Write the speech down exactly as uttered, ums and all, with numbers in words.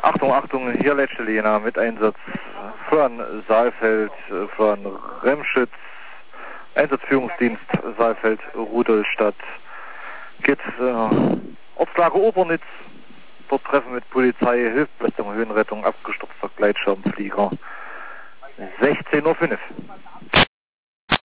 Achtung, Achtung, hier letzte Lena mit Einsatz von Saalfeld, von Remschitz, Einsatzführungsdienst Saalfeld, Rudolstadt, geht äh, Ortslage Obernitz, dort Treffen mit Polizei, Hilfsleistung, Höhenrettung, abgestürzter Gleitschirmflieger, sechzehn Uhr fünf.